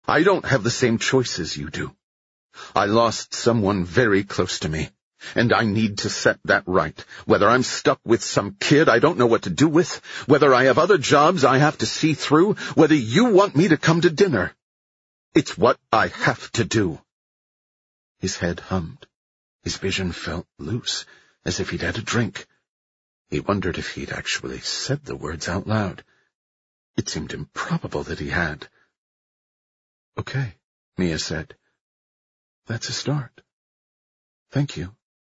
I don't have the same choices you do. I lost someone very close to me, and I need to set that right. Whether I'm stuck with some kid I don't know what to do with, whether I have other jobs I have to see through, whether you want me to come to dinner. It's what I have to do." His head hummed. His vision felt loose, as if he'd had a drink. He wondered if he'd actually said the words out loud. It seemed improbable that he had. "Okay," Mia said. "That's a start. Thank you."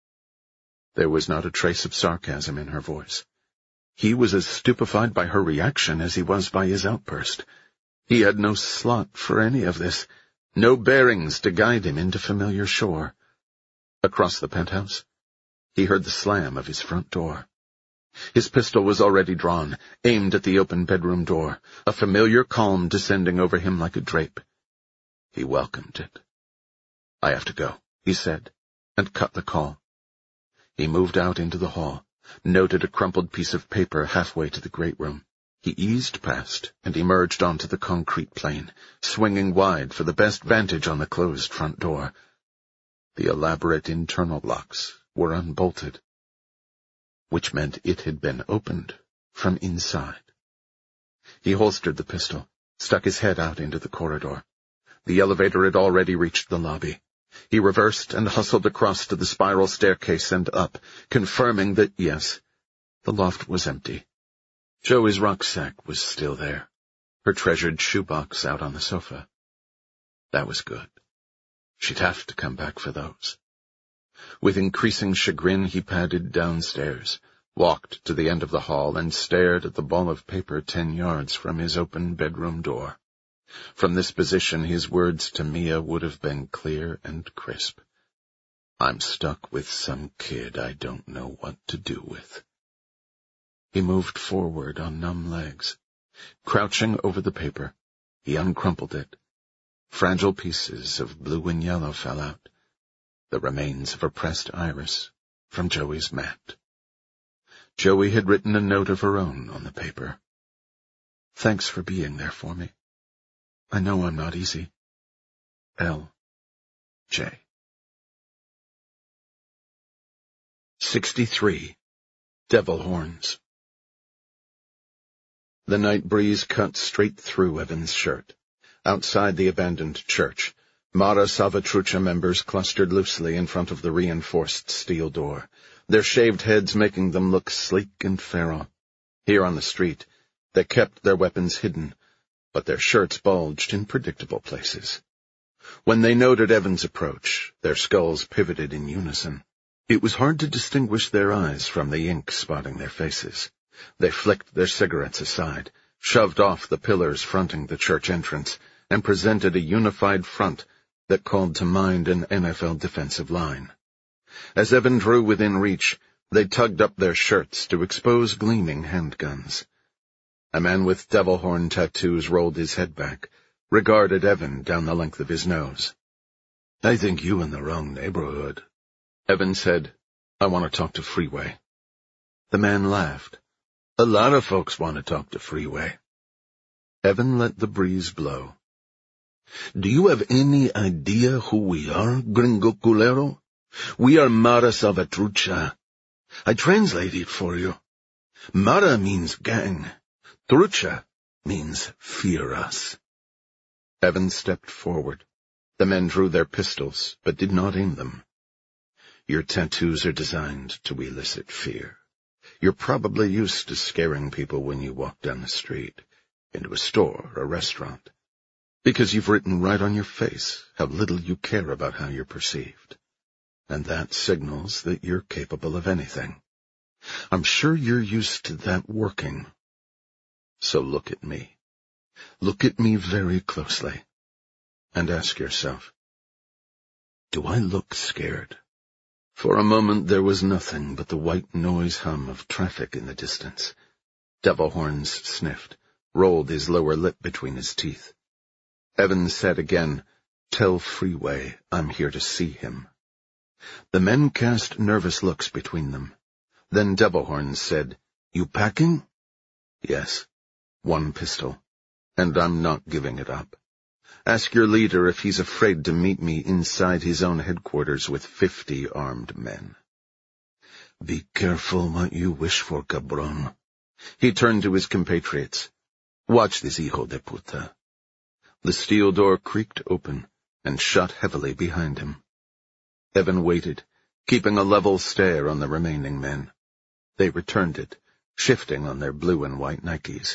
There was not a trace of sarcasm in her voice. He was as stupefied by her reaction as he was by his outburst. He had no slot for any of this, no bearings to guide him into familiar shore. Across the penthouse, he heard the slam of his front door. His pistol was already drawn, aimed at the open bedroom door, a familiar calm descending over him like a drape. He welcomed it. "I have to go," he said, and cut the call. He moved out into the hall, noted a crumpled piece of paper halfway to the great room. He eased past and emerged onto the concrete plane, swinging wide for the best vantage on the closed front door. The elaborate internal locks were unbolted, which meant it had been opened from inside. He holstered the pistol, stuck his head out into the corridor. The elevator had already reached the lobby. He reversed and hustled across to the spiral staircase and up, confirming that, yes, the loft was empty. Joey's rucksack was still there, her treasured shoebox out on the sofa. That was good. She'd have to come back for those. With increasing chagrin, he padded downstairs, walked to the end of the hall, and stared at the ball of paper 10 yards from his open bedroom door. From this position, his words to Mia would have been clear and crisp. "I'm stuck with some kid I don't know what to do with." He moved forward on numb legs. Crouching over the paper, he uncrumpled it. Fragile pieces of blue and yellow fell out, the remains of a pressed iris from Joey's mat. Joey had written a note of her own on the paper. "Thanks for being there for me. I know I'm not easy. L.J." 63. Devil Horns. The night breeze cut straight through Evan's shirt. Outside the abandoned church, Mara Salvatrucha members clustered loosely in front of the reinforced steel door, their shaved heads making them look sleek and feral. Here on the street, they kept their weapons hidden, but their shirts bulged in predictable places. When they noted Evan's approach, their skulls pivoted in unison. It was hard to distinguish their eyes from the ink spotting their faces. They flicked their cigarettes aside, shoved off the pillars fronting the church entrance, and presented a unified front that called to mind an NFL defensive line. As Evan drew within reach, they tugged up their shirts to expose gleaming handguns. A man with devil horn tattoos rolled his head back, regarded Evan down the length of his nose. "I think you in the wrong neighborhood." Evan said, "I want to talk to Freeway." The man laughed. "A lot of folks want to talk to Freeway." Evan let the breeze blow. "Do you have any idea who we are, Gringo Culero? We are Mara Salvatrucha. I translate it for you. Mara means gang. Trucha means fear us." Evan stepped forward. The men drew their pistols, but did not aim them. "Your tattoos are designed to elicit fear. You're probably used to scaring people when you walk down the street, into a store or a restaurant, because you've written right on your face how little you care about how you're perceived. And that signals that you're capable of anything. I'm sure you're used to that working. So look at me. Look at me very closely, and ask yourself, do I look scared?" For a moment there was nothing but the white noise hum of traffic in the distance. Devil Horns sniffed, rolled his lower lip between his teeth. Evan said again, "Tell Freeway I'm here to see him." The men cast nervous looks between them. Then Devil Horns said, "You packing?" "Yes. 1 pistol. And I'm not giving it up. Ask your leader if he's afraid to meet me inside his own headquarters with 50 armed men." "Be careful what you wish for, cabron." He turned to his compatriots. "Watch this hijo de puta." The steel door creaked open and shut heavily behind him. Evan waited, keeping a level stare on the remaining men. They returned it, shifting on their blue and white Nikes.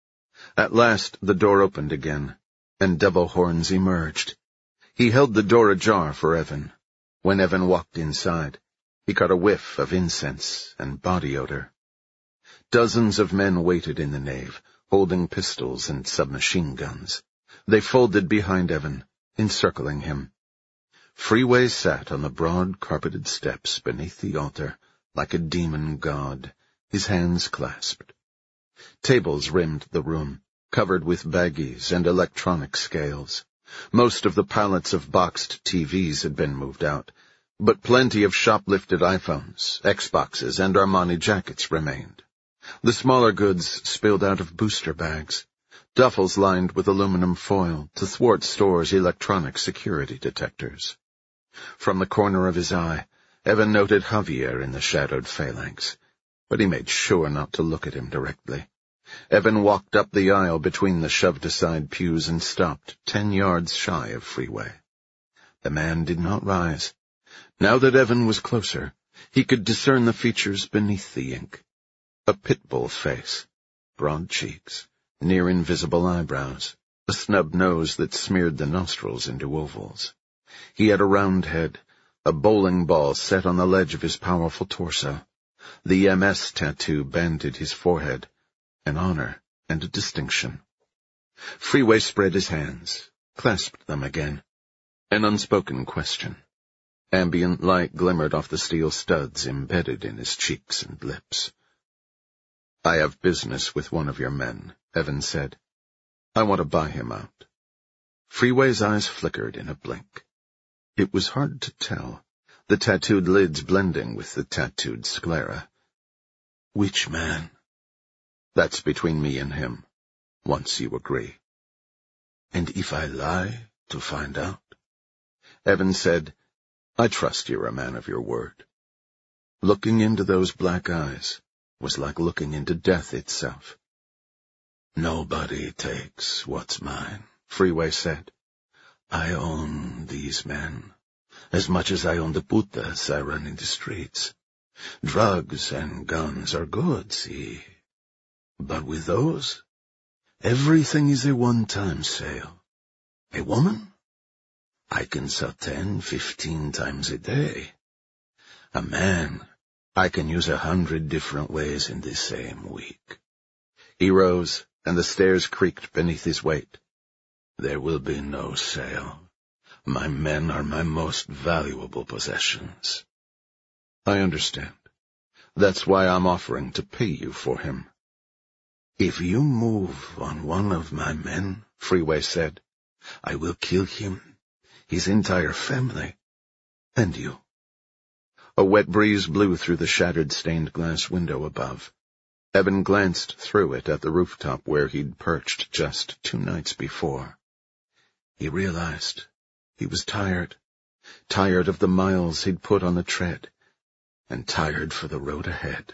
At last the door opened again, and Devil Horns emerged. He held the door ajar for Evan. When Evan walked inside, he caught a whiff of incense and body odor. Dozens of men waited in the nave, holding pistols and submachine guns. They folded behind Evan, encircling him. Freeway sat on the broad carpeted steps beneath the altar, like a demon god, his hands clasped. Tables rimmed the room, covered with baggies and electronic scales. Most of the pallets of boxed TVs had been moved out, but plenty of shoplifted iPhones, Xboxes, and Armani jackets remained. The smaller goods spilled out of booster bags, duffels lined with aluminum foil to thwart stores' electronic security detectors. From the corner of his eye, Evan noted Javier in the shadowed phalanx, but he made sure not to look at him directly. Evan walked up the aisle between the shoved-aside pews and stopped 10 yards shy of Freeway. The man did not rise. Now that Evan was closer, he could discern the features beneath the ink. A pit bull face, broad cheeks, near-invisible eyebrows, a snub nose that smeared the nostrils into ovals. He had a round head, a bowling ball set on the ledge of his powerful torso. The MS tattoo banded his forehead, an honor and a distinction. Freeway spread his hands, clasped them again. An unspoken question. Ambient light glimmered off the steel studs embedded in his cheeks and lips. "I have business with one of your men," Evan said. "I want to buy him out." Freeway's eyes flickered in a blink. It was hard to tell, the tattooed lids blending with the tattooed sclera. "Which man?" "That's between me and him, once you agree." "And if I lie to find out?" Evan said, "I trust you're a man of your word." Looking into those black eyes was like looking into death itself. "Nobody takes what's mine," Freeway said. "I own these men, as much as I own the putas I run in the streets. Drugs and guns are good, see? But with those, everything is a one-time sale. A woman? I can sell 10, 15 times a day. A man, I can use 100 different ways in the same week." He rose, and the stairs creaked beneath his weight. "There will be no sale. My men are my most valuable possessions." "I understand. That's why I'm offering to pay you for him." "If you move on one of my men," Freeway said, "I will kill him, his entire family, and you." A wet breeze blew through the shattered stained glass window above. Evan glanced through it at the rooftop where he'd perched just 2 nights before. He realized he was tired of the miles he'd put on the tread, and tired for the road ahead.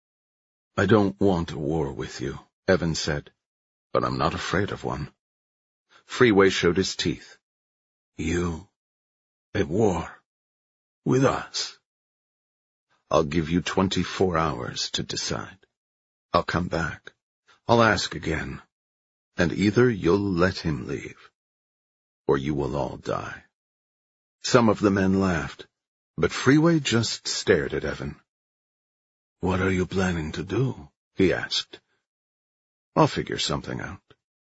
"I don't want a war with you," Evan said, "but I'm not afraid of one." Freeway showed his teeth. "You? At war? With us?" "I'll give you 24 hours to decide. I'll come back. I'll ask again. And either you'll let him leave, or you will all die." Some of the men laughed, but Freeway just stared at Evan. "What are you planning to do?" he asked. "I'll figure something out."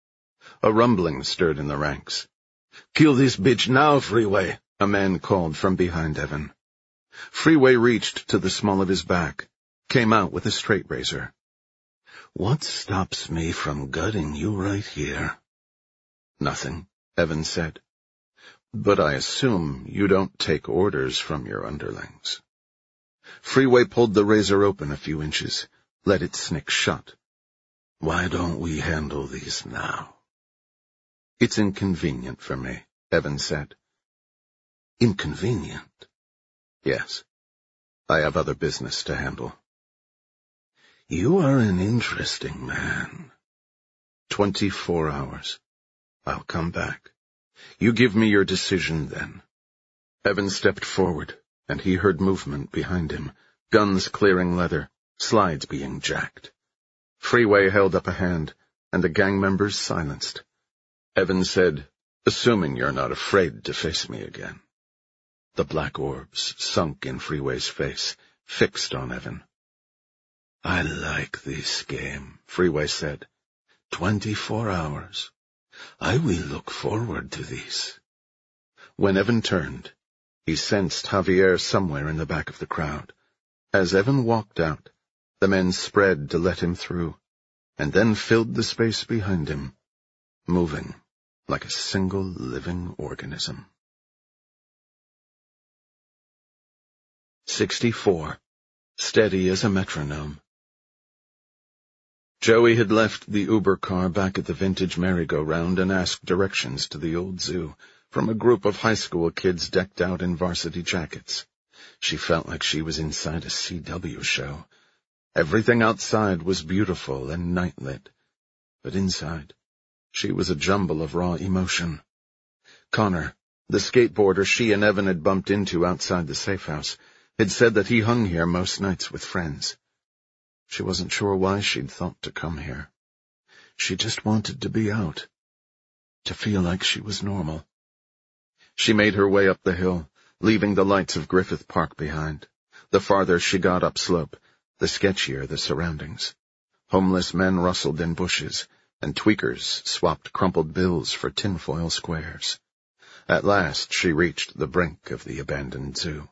A rumbling stirred in the ranks. "Kill this bitch now, Freeway," a man called from behind Evan. Freeway reached to the small of his back, came out with a straight razor. "What stops me from gutting you right here?" "Nothing," Evan said. "But I assume you don't take orders from your underlings." Freeway pulled the razor open a few inches, let it snick shut. "Why don't we handle these now?" It's inconvenient for me, Evan said. Inconvenient? Yes. I have other business to handle. You are an interesting man. 24 hours. I'll come back. You give me your decision then. Evan stepped forward, and he heard movement behind him, guns clearing leather, slides being jacked. Freeway held up a hand, and the gang members silenced. Evan said, assuming you're not afraid to face me again. The black orbs sunk in Freeway's face, fixed on Evan. I like this game, Freeway said. 24 hours. I will look forward to this. When Evan turned, he sensed Javier somewhere in the back of the crowd. As Evan walked out, the men spread to let him through, and then filled the space behind him, moving like a single living organism. 64. Steady as a metronome. Joey had left the Uber car back at the vintage merry-go-round and asked directions to the old zoo from a group of high school kids decked out in varsity jackets. She felt like she was inside a CW show. Everything outside was beautiful and night-lit, but inside, she was a jumble of raw emotion. Connor, the skateboarder she and Evan had bumped into outside the safe house, had said that he hung here most nights with friends. She wasn't sure why she'd thought to come here. She just wanted to be out, to feel like she was normal. She made her way up the hill, leaving the lights of Griffith Park behind. The farther she got upslope, the sketchier the surroundings. Homeless men rustled in bushes, and tweakers swapped crumpled bills for tinfoil squares. At last she reached the brink of the abandoned zoo.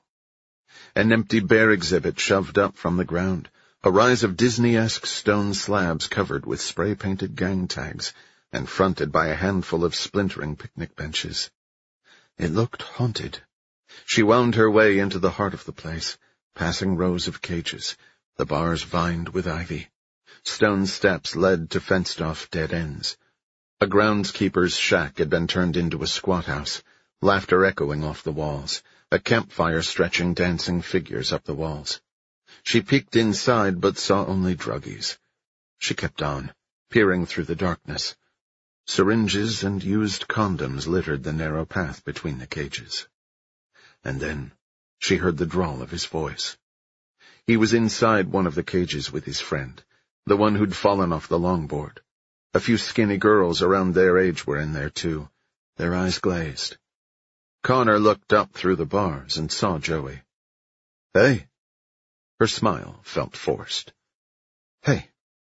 An empty bear exhibit shoved up from the ground, a rise of Disney-esque stone slabs covered with spray-painted gang tags and fronted by a handful of splintering picnic benches. It looked haunted. She wound her way into the heart of the place, passing rows of cages, the bars vined with ivy. Stone steps led to fenced-off dead ends. A groundskeeper's shack had been turned into a squat house, laughter echoing off the walls, a campfire stretching dancing figures up the walls. She peeked inside but saw only druggies. She kept on, peering through the darkness. Syringes and used condoms littered the narrow path between the cages. And then she heard the drawl of his voice. He was inside one of the cages with his friend, the one who'd fallen off the longboard. A few skinny girls around their age were in there too, their eyes glazed. Connor looked up through the bars and saw Joey. Hey. Her smile felt forced. Hey.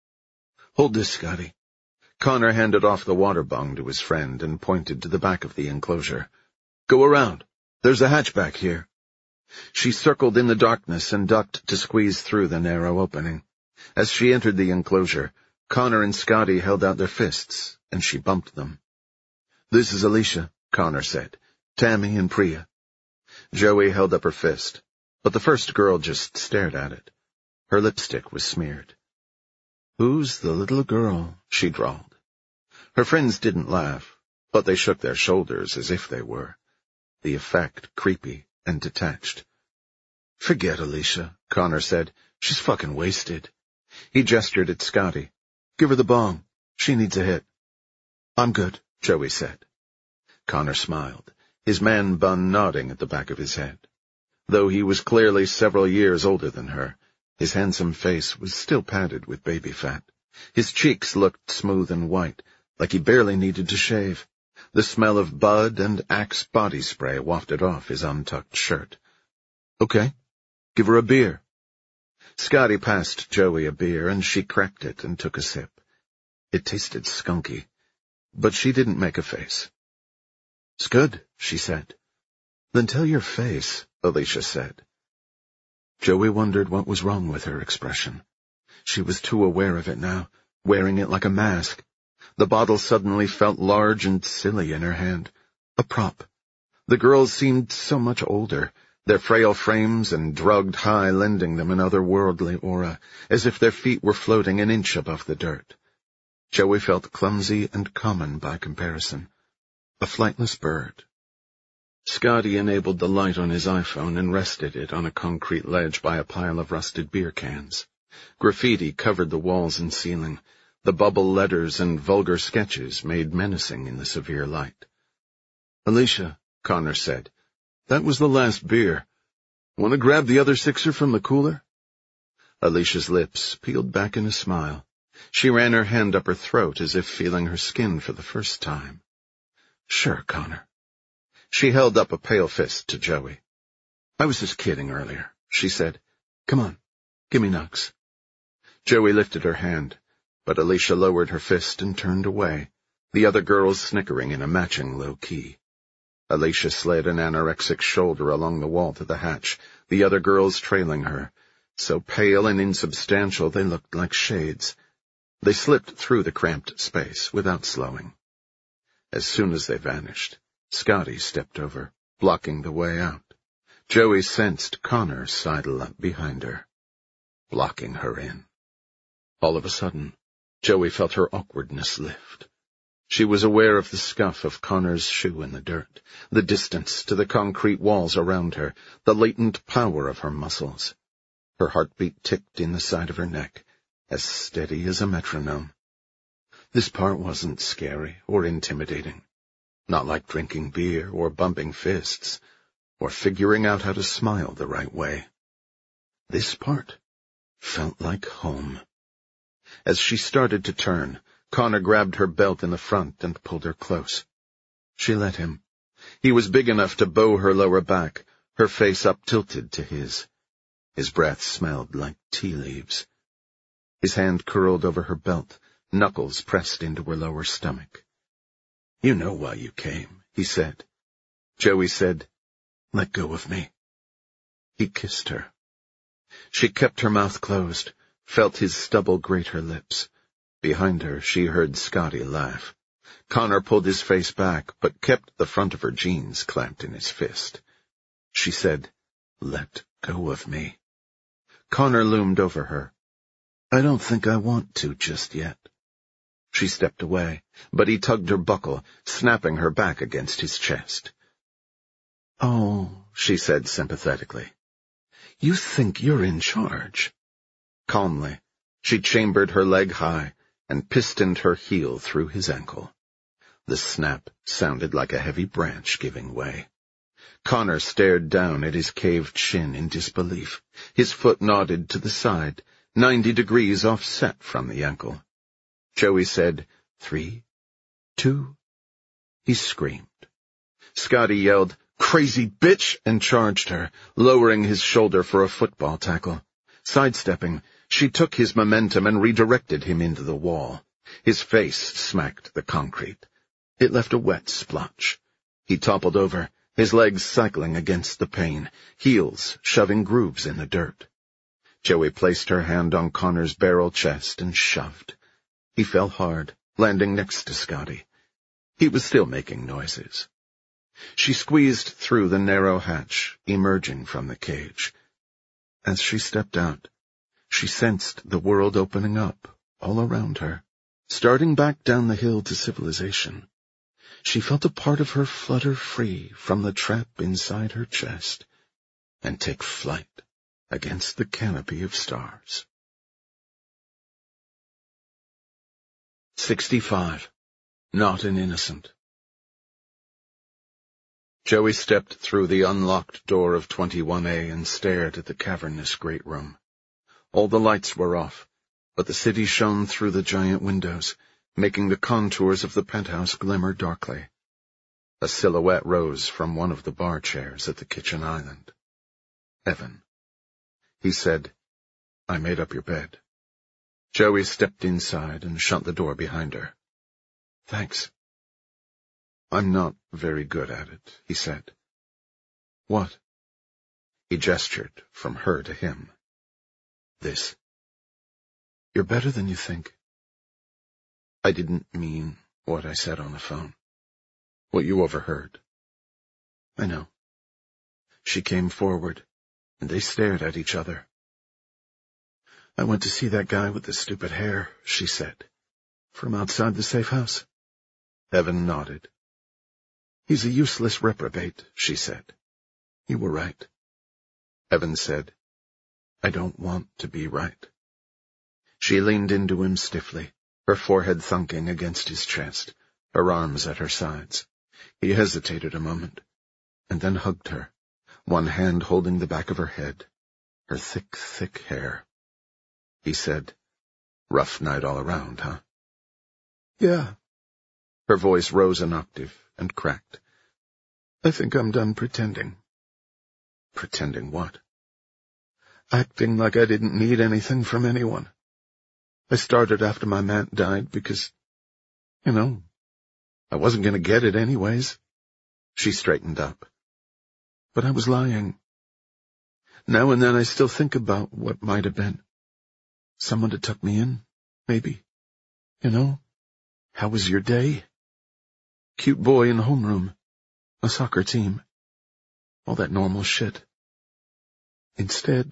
Hold this, Scotty. Connor handed off the water bong to his friend and pointed to the back of the enclosure. Go around. There's a hatch back here. She circled in the darkness and ducked to squeeze through the narrow opening. As she entered the enclosure, Connor and Scotty held out their fists, and she bumped them. This is Alicia, Connor said. Tammy and Priya. Joey held up her fist, but the first girl just stared at it. Her lipstick was smeared. Who's the little girl? She drawled. Her friends didn't laugh, but they shook their shoulders as if they were, the effect creepy and detached. Forget Alicia, Connor said. She's fucking wasted. He gestured at Scotty. Give her the bong. She needs a hit. I'm good, Joey said. Connor smiled, his man bun nodding at the back of his head. Though he was clearly several years older than her, his handsome face was still padded with baby fat. His cheeks looked smooth and white, like he barely needed to shave. The smell of Bud and Axe body spray wafted off his untucked shirt. Okay, give her a beer. Scotty passed Joey a beer, and she cracked it and took a sip. It tasted skunky, but she didn't make a face. It's good, she said. Then tell your face, Alicia said. Joey wondered what was wrong with her expression. She was too aware of it now, wearing it like a mask. The bottle suddenly felt large and silly in her hand. A prop. The girls seemed so much older, their frail frames and drugged high lending them an otherworldly aura, as if their feet were floating an inch above the dirt. Joey felt clumsy and common by comparison, A flightless bird. Scotty enabled the light on his iPhone and rested it on a concrete ledge by a pile of rusted beer cans. Graffiti covered the walls and ceiling. The bubble letters and vulgar sketches made menacing in the severe light. "Alicia," Connor said, "that was the last beer. Want to grab the other sixer from the cooler?" Alicia's lips peeled back in a smile. She ran her hand up her throat as if feeling her skin for the first time. "Sure, Connor." She held up a pale fist to Joey. "I was just kidding earlier," she said. "Come on, give me Nux." Joey lifted her hand, but Alicia lowered her fist and turned away, the other girls snickering in a matching low key. Alicia slid an anorexic shoulder along the wall to the hatch, the other girls trailing her, so pale and insubstantial they looked like shades. They slipped through the cramped space without slowing. As soon as they vanished, Scotty stepped over, blocking the way out. Joey sensed Connor sidle up behind her, blocking her in. All of a sudden, Joey felt her awkwardness lift. She was aware of the scuff of Connor's shoe in the dirt, the distance to the concrete walls around her, the latent power of her muscles. Her heartbeat ticked in the side of her neck, as steady as a metronome. This part wasn't scary or intimidating, not like drinking beer or bumping fists, or figuring out how to smile the right way. This part felt like home. As she started to turn, Connor grabbed her belt in the front and pulled her close. She let him. He was big enough to bow her lower back, her face up-tilted to his. His breath smelled like tea leaves. His hand curled over her belt, knuckles pressed into her lower stomach. "You know why you came," he said. Joey said, "Let go of me." He kissed her. She kept her mouth closed, felt his stubble grate her lips. Behind her, she heard Scotty laugh. Connor pulled his face back, but kept the front of her jeans clamped in his fist. She said, "Let go of me." Connor loomed over her. "I don't think I want to just yet." She stepped away, but he tugged her buckle, snapping her back against his chest. "Oh," she said sympathetically. "You think you're in charge." Calmly, she chambered her leg high and pistoned her heel through his ankle. The snap sounded like a heavy branch giving way. Connor stared down at his caved shin in disbelief. His foot nodded to the side, 90 degrees offset from the ankle. Joey said, 3, 2. He screamed. Scotty yelled, "Crazy bitch!" and charged her, lowering his shoulder for a football tackle. Sidestepping, she took his momentum and redirected him into the wall. His face smacked the concrete. It left a wet splotch. He toppled over, his legs cycling against the pain, heels shoving grooves in the dirt. Joey placed her hand on Connor's barrel chest and shoved. He fell hard, landing next to Scotty. He was still making noises. She squeezed through the narrow hatch, emerging from the cage. As she stepped out, she sensed the world opening up all around her, starting back down the hill to civilization. She felt a part of her flutter free from the trap inside her chest and take flight against the canopy of stars. 65. Not an Innocent. Joey stepped through the unlocked door of 21A and stared at the cavernous great room. All the lights were off, but the city shone through the giant windows, making the contours of the penthouse glimmer darkly. A silhouette rose from one of the bar chairs at the kitchen island. "Evan." He said, "I made up your bed." Joey stepped inside and shut the door behind her. "Thanks." "I'm not very good at it," he said. "What?" He gestured from her to him. "This. You're better than you think." "I didn't mean what I said on the phone. What you overheard." "I know." She came forward, and they stared at each other. "I went to see that guy with the stupid hair," she said. "From outside the safe house." Evan nodded. "He's a useless reprobate," she said. "You were right." Evan said, "I don't want to be right." She leaned into him stiffly, her forehead thunking against his chest, her arms at her sides. He hesitated a moment, and then hugged her, one hand holding the back of her head, her thick, thick hair. He said, "Rough night all around, huh?" "Yeah." Her voice rose an octave and cracked. "I think I'm done pretending." "Pretending what?" "Acting like I didn't need anything from anyone. I started after my Matt died because, I wasn't going to get it anyways." She straightened up. "But I was lying. Now and then I still think about what might have been. Someone to tuck me in, maybe. How was your day? Cute boy in homeroom. A soccer team. All that normal shit. Instead,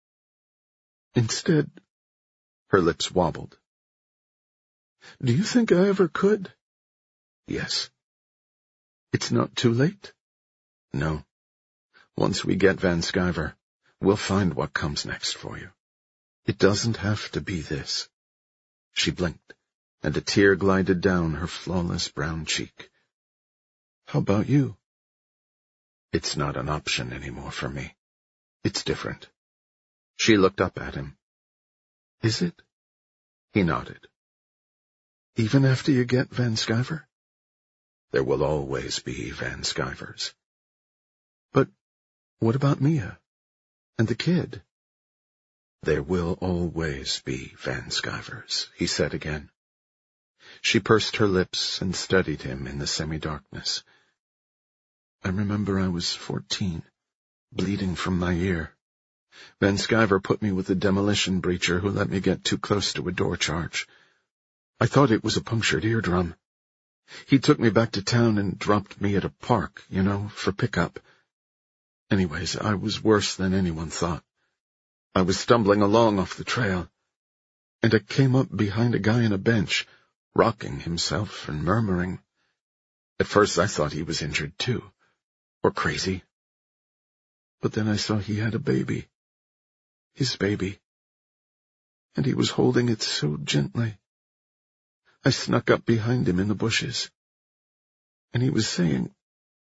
her lips wobbled. "Do you think I ever could?" "Yes." "It's not too late?" "No. Once we get Van Sciver, we'll find what comes next for you. It doesn't have to be this." She blinked, and a tear glided down her flawless brown cheek. "How about you?" "It's not an option anymore for me. It's different." She looked up at him. "Is it?" He nodded. "Even after you get Van Sciver?" "There will always be Van Scivers." "But what about Mia? And the kid?" "There will always be Van Scivers," he said again. She pursed her lips and studied him in the semi-darkness. "I remember I was 14, bleeding from my ear. Van Sciver put me with a demolition breacher who let me get too close to a door charge. I thought it was a punctured eardrum. He took me back to town and dropped me at a park, for pickup. Anyways, I was worse than anyone thought. I was stumbling along off the trail, and I came up behind a guy on a bench, rocking himself and murmuring. At first I thought he was injured too, or crazy. But then I saw he had a baby. His baby. And he was holding it so gently. I snuck up behind him in the bushes. And he was saying,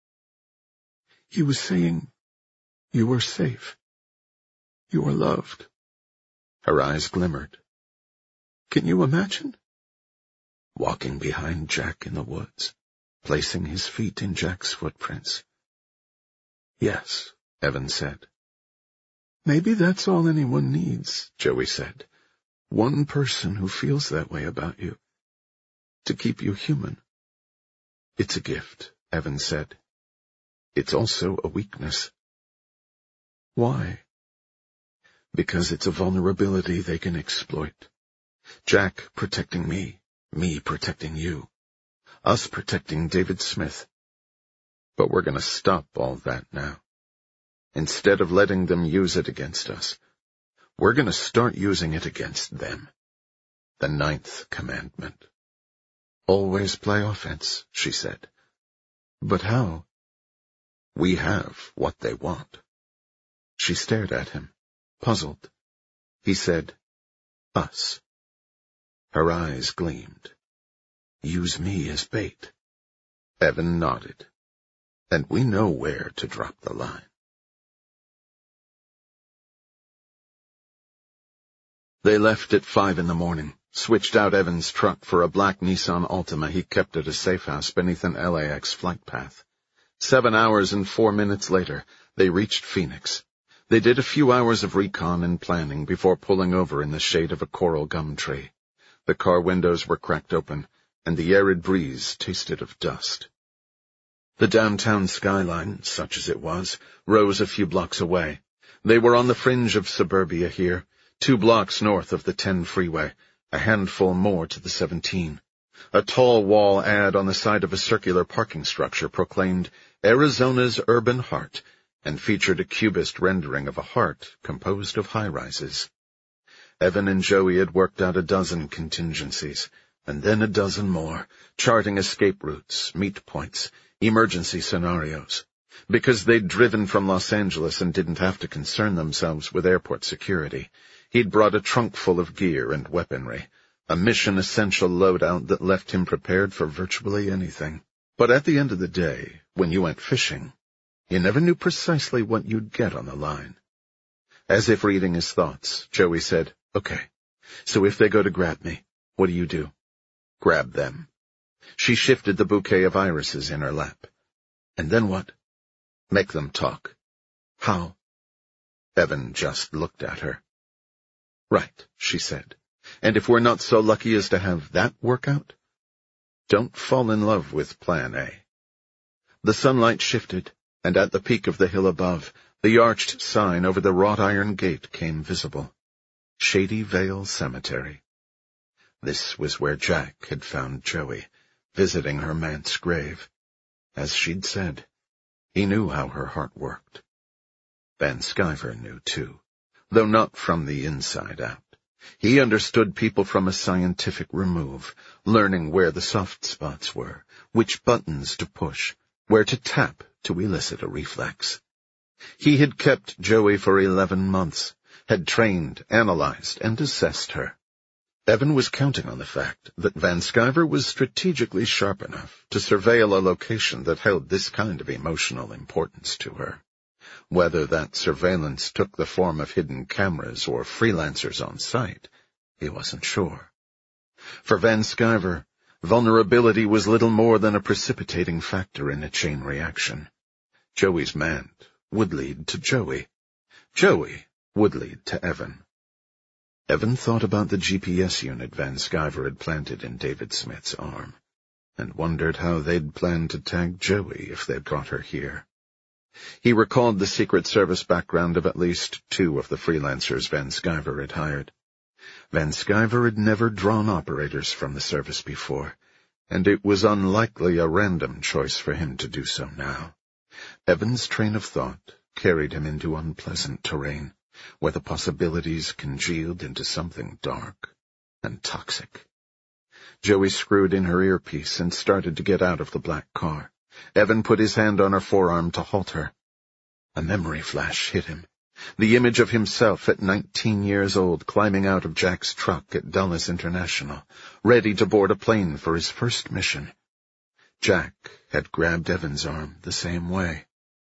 you were safe. You were loved." Her eyes glimmered. "Can you imagine? Walking behind Jack in the woods, placing his feet in Jack's footprints." "Yes," Evan said. "Maybe that's all anyone needs," Joey said. "One person who feels that way about you. To keep you human." "It's a gift," Evan said. "It's also a weakness." "Why?" "Because it's a vulnerability they can exploit. Jack protecting me protecting you, us protecting David Smith. But we're going to stop all that now. Instead of letting them use it against us, we're going to start using it against them. The 9th commandment." "Always play offense," she said. "But how?" "We have what they want." She stared at him, puzzled. He said, "Us." Her eyes gleamed. "Use me as bait." Evan nodded. "And we know where to drop the line." They left at 5 a.m, switched out Evan's truck for a black Nissan Altima he kept at a safe house beneath an LAX flight path. 7 hours and 4 minutes later, they reached Phoenix. They did a few hours of recon and planning before pulling over in the shade of a coral gum tree. The car windows were cracked open, and the arid breeze tasted of dust. The downtown skyline, such as it was, rose a few blocks away. They were on the fringe of suburbia here, 2 blocks north of the 10 freeway, a handful more to the 17. A tall wall ad on the side of a circular parking structure proclaimed Arizona's Urban Heart and featured a cubist rendering of a heart composed of high-rises. Evan and Joey had worked out a dozen contingencies, and then a dozen more, charting escape routes, meet points, Emergency scenarios. Because they'd driven from Los Angeles and didn't have to concern themselves with airport security, he'd brought a trunk full of gear and weaponry, a mission-essential loadout that left him prepared for virtually anything. But at the end of the day, when you went fishing, you never knew precisely what you'd get on the line. As if reading his thoughts, Joey said, "Okay, so if they go to grab me, what do? Grab them." She shifted the bouquet of irises in her lap. "And then what?" "Make them talk." "How?" Evan just looked at her. "Right," she said. "And if we're not so lucky as to have that work out, don't fall in love with Plan A." The sunlight shifted, and at the peak of the hill above, the arched sign over the wrought iron gate came visible. Shady Vale Cemetery. This was where Jack had found Joey, visiting her manse grave. As she'd said, he knew how her heart worked. Van Sciver knew, too, though not from the inside out. He understood people from a scientific remove, learning where the soft spots were, which buttons to push, where to tap to elicit a reflex. He had kept Joey for 11 months, had trained, analyzed, and assessed her. Evan was counting on the fact that Van Sciver was strategically sharp enough to surveil a location that held this kind of emotional importance to her. Whether that surveillance took the form of hidden cameras or freelancers on site, he wasn't sure. For Van Sciver, vulnerability was little more than a precipitating factor in a chain reaction. Joey's man would lead to Joey. Joey would lead to Evan. Evan thought about the GPS unit Van Sciver had planted in David Smith's arm, and wondered how they'd plan to tag Joey if they'd got her here. He recalled the Secret Service background of at least 2 of the freelancers Van Sciver had hired. Van Sciver had never drawn operators from the service before, and it was unlikely a random choice for him to do so now. Evan's train of thought carried him into unpleasant terrain, where the possibilities congealed into something dark and toxic. Joey screwed in her earpiece and started to get out of the black car. Evan put his hand on her forearm to halt her. A memory flash hit him. The image of himself at 19 years old climbing out of Jack's truck at Dulles International, ready to board a plane for his first mission. Jack had grabbed Evan's arm the same way.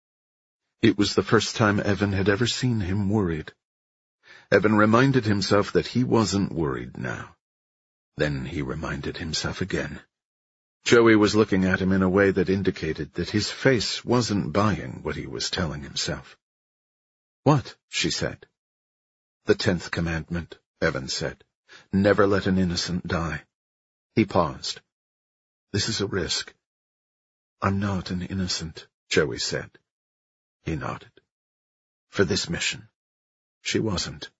It was the first time Evan had ever seen him worried. Evan reminded himself that he wasn't worried now. Then he reminded himself again. Joey was looking at him in a way that indicated that his face wasn't buying what he was telling himself. "What?" she said. "The 10th commandment," Evan said. "Never let an innocent die." He paused. "This is a risk." "I'm not an innocent," Joey said. He nodded. "For this mission, she wasn't.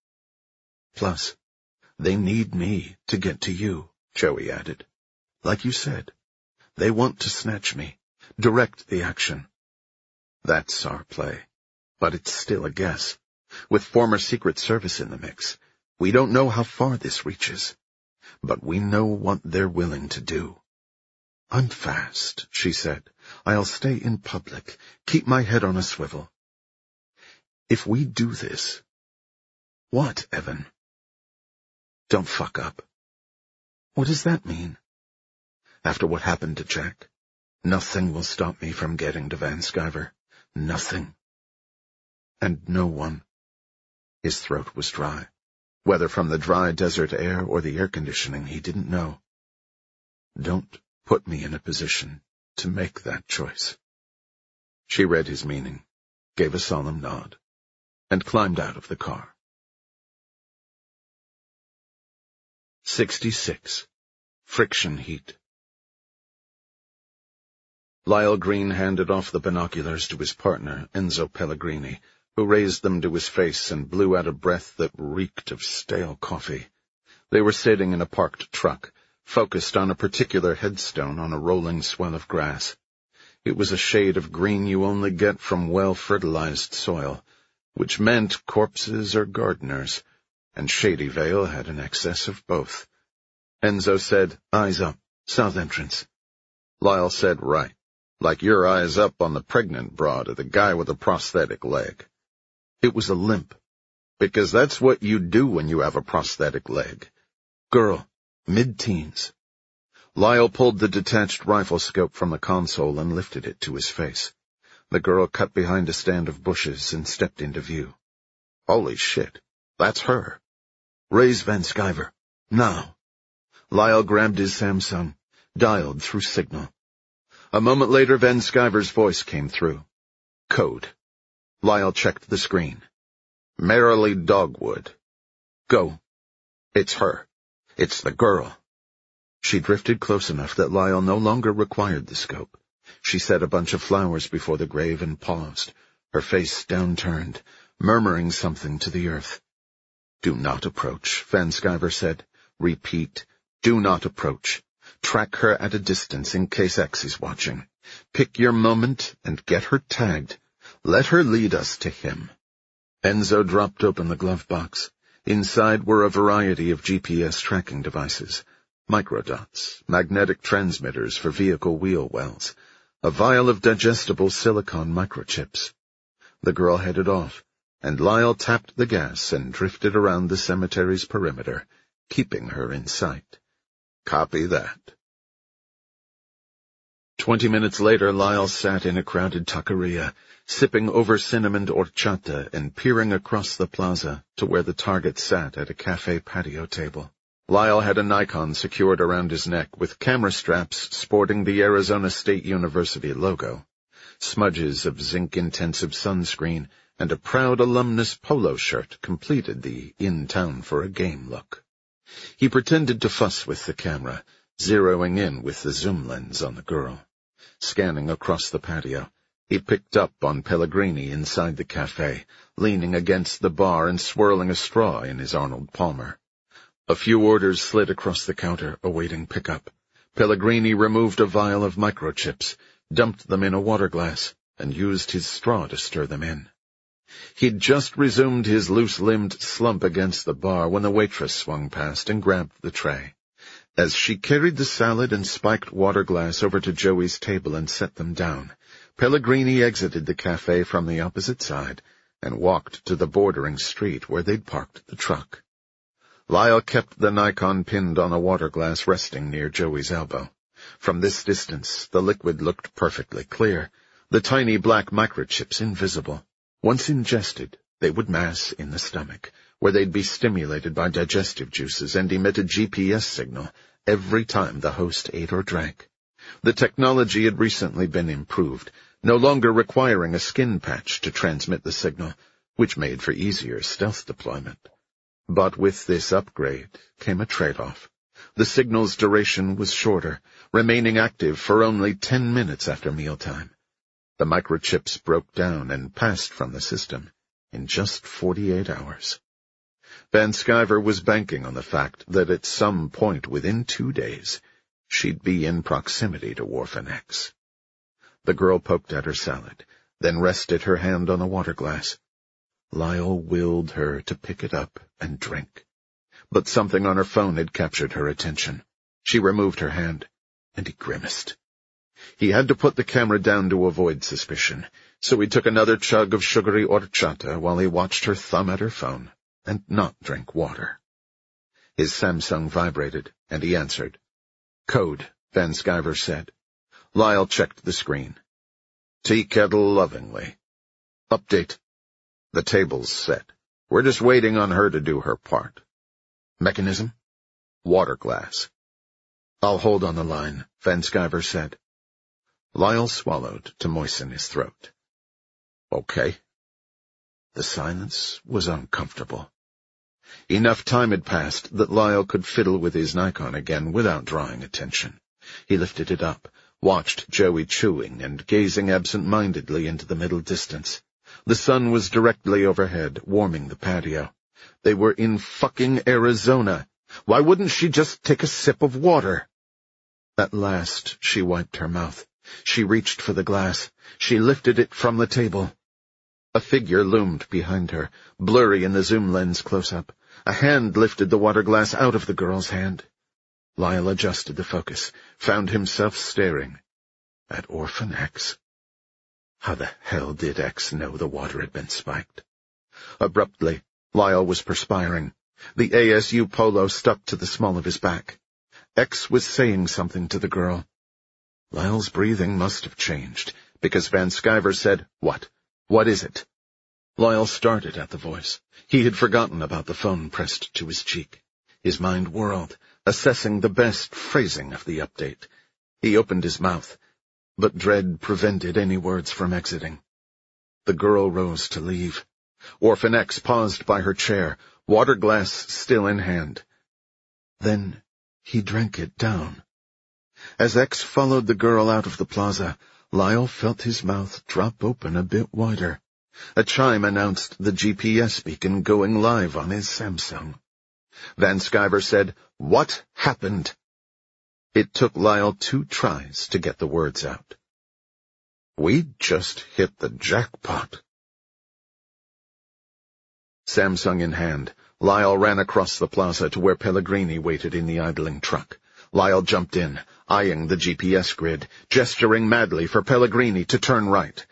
Plus, they need me to get to you," Joey added. "Like you said. They want to snatch me, direct the action. That's our play, but it's still a guess. With former Secret Service in the mix, we don't know how far this reaches, but we know what they're willing to do." "I'm fast," she said. "I'll stay in public, keep my head on a swivel." "If we do this..." "What, Evan?" "Don't fuck up." "What does that mean?" "After what happened to Jack, nothing will stop me from getting to Van Sciver. Nothing. And no one." His throat was dry. Whether from the dry desert air or the air conditioning, he didn't know. "Don't put me in a position to make that choice." She read his meaning, gave a solemn nod, and climbed out of the car. 66. Friction heat. Lyle Green handed off the binoculars to his partner, Enzo Pellegrini, who raised them to his face and blew out a breath that reeked of stale coffee. They were sitting in a parked truck, focused on a particular headstone on a rolling swell of grass. It was a shade of green you only get from well-fertilized soil, which meant corpses or gardeners, and Shady Vale had an excess of both. Enzo said, "Eyes up, south entrance." Lyle said, "Right," Like your eyes up on the pregnant broad or the guy with a prosthetic leg. It was a limp, because that's what you do when you have a prosthetic leg. Girl, mid-teens. Lyle pulled the detached rifle scope from the console and lifted it to his face. The girl cut behind a stand of bushes and stepped into view. Holy shit, that's her. Raise Van Sciver. Now. Lyle grabbed his Samsung, dialed through signal. A moment later, Van Sciver's voice came through. Code. Lyle checked the screen. Merrily Dogwood. Go. It's her. It's the girl. She drifted close enough that Lyle no longer required the scope. She set a bunch of flowers before the grave and paused, her face downturned, murmuring something to the earth. Do not approach, Van Sciver said. Repeat, do not approach. Track her at a distance in case X is watching. Pick your moment and get her tagged. Let her lead us to him. Enzo dropped open the glove box. Inside were a variety of GPS tracking devices. Microdots, magnetic transmitters for vehicle wheel wells, a vial of digestible silicon microchips. The girl headed off, and Lyle tapped the gas and drifted around the cemetery's perimeter, keeping her in sight. Copy that. 20 minutes later, Lyle sat in a crowded taqueria, sipping over cinnamoned horchata and peering across the plaza to where the target sat at a cafe patio table. Lyle had a Nikon secured around his neck with camera straps sporting the Arizona State University logo, smudges of zinc-intensive sunscreen, and a proud alumnus polo shirt completed the in-town-for-a-game look. He pretended to fuss with the camera, zeroing in with the zoom lens on the girl. Scanning across the patio, he picked up on Pellegrini inside the cafe, leaning against the bar and swirling a straw in his Arnold Palmer. A few orders slid across the counter, awaiting pickup. Pellegrini removed a vial of microchips, dumped them in a water glass, and used his straw to stir them in. He'd just resumed his loose-limbed slump against the bar when the waitress swung past and grabbed the tray. As she carried the salad and spiked water glass over to Joey's table and set them down, Pellegrini exited the cafe from the opposite side and walked to the bordering street where they'd parked the truck. Lyle kept the Nikon pinned on a water glass resting near Joey's elbow. From this distance, the liquid looked perfectly clear, the tiny black microchips invisible. Once ingested, they would mass in the stomach, where they'd be stimulated by digestive juices and emit a GPS signal every time the host ate or drank. The technology had recently been improved, no longer requiring a skin patch to transmit the signal, which made for easier stealth deployment. But with this upgrade came a trade-off. The signal's duration was shorter, remaining active for only 10 minutes after mealtime. The microchips broke down and passed from the system in just 48 hours. Van Sciver was banking on the fact that at some point within 2 days, she'd be in proximity to Wharfen X. The girl poked at her salad, then rested her hand on the water glass. Lyle willed her to pick it up and drink. But something on her phone had captured her attention. She removed her hand, and he grimaced. He had to put the camera down to avoid suspicion, so he took another chug of sugary horchata while he watched her thumb at her phone and not drink water. His Samsung vibrated, and he answered. Code, Van Sciver said. Lyle checked the screen. Tea kettle lovingly. Update. The table's set. We're just waiting on her to do her part. Mechanism? Water glass. I'll hold on the line, Van Sciver said. Lyle swallowed to moisten his throat. Okay. The silence was uncomfortable. Enough time had passed that Lyle could fiddle with his Nikon again without drawing attention. He lifted it up, watched Joey chewing and gazing absent-mindedly into the middle distance. The sun was directly overhead, warming the patio. They were in fucking Arizona. Why wouldn't she just take a sip of water? At last, she wiped her mouth. She reached for the glass. She lifted it from the table. A figure loomed behind her, blurry in the zoom lens close-up. A hand lifted the water glass out of the girl's hand. Lyle adjusted the focus, found himself staring. At Orphan X? How the hell did X know the water had been spiked? Abruptly, Lyle was perspiring. The ASU polo stuck to the small of his back. X was saying something to the girl. Lyle's breathing must have changed, because Van Sciver said, "What? What is it?" Lyle started at the voice. He had forgotten about the phone pressed to his cheek. His mind whirled, assessing the best phrasing of the update. He opened his mouth, but dread prevented any words from exiting. The girl rose to leave. Orphan X paused by her chair, water glass still in hand. Then he drank it down. As X followed the girl out of the plaza, Lyle felt his mouth drop open a bit wider. A chime announced the GPS beacon going live on his Samsung. Van Sciver said, "What happened?" It took Lyle 2 tries to get the words out. "We just hit the jackpot." Samsung in hand, Lyle ran across the plaza to where Pellegrini waited in the idling truck. Lyle jumped in, eyeing the GPS grid, gesturing madly for Pellegrini to turn right.